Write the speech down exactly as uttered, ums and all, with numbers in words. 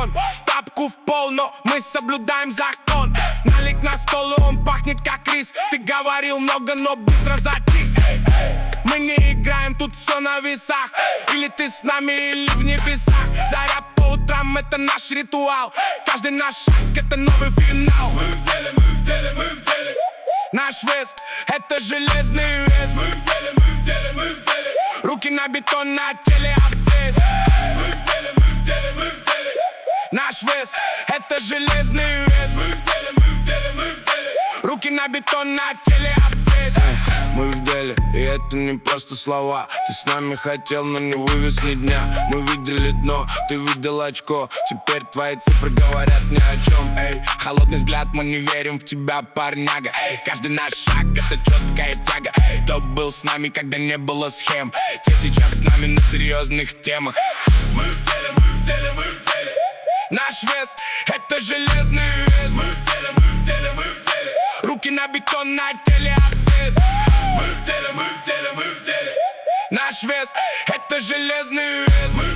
район. Тапку в пол, но мы соблюдаем закон. Налик на стол, и он пахнет как рис. Ты говорил много, но быстро затих. Мы не играем, тут все на весах. Или ты с нами, или в небесах. Заря по утрам, это наш ритуал. Каждый наш шаг, это новый финал. Мы в деле, мы в деле, мы в деле. Наш вес, это железный вес. Мы в деле, мы в деле, мы в деле. Руки на бетон, на теле обвес. Мы в деле, мы в деле, мы в деле. Наш вес, это железный вес. Мы в деле, мы в деле, мы в деле. Руки на бетон, на теле обвес. Мы в деле, и это не просто слова. Ты с нами хотел, но не вывез ни дня. Мы видели дно, ты видел очко. Теперь твои цифры говорят ни о чем. Эй, холодный взгляд, мы не верим в тебя, парняга. Эй, каждый наш шаг, это четкая тяга. Эй, кто был с нами, когда не было схем? Те сейчас с нами на серьезных темах. Мы в деле, мы в деле, мы в деле. Наш вес, это железный вес. Мы в деле, мы в деле, мы в деле. Руки на бетон, на теле обвес. Мы в деле, мы в деле, мы в деле. Наш вес, это железный вес. Мы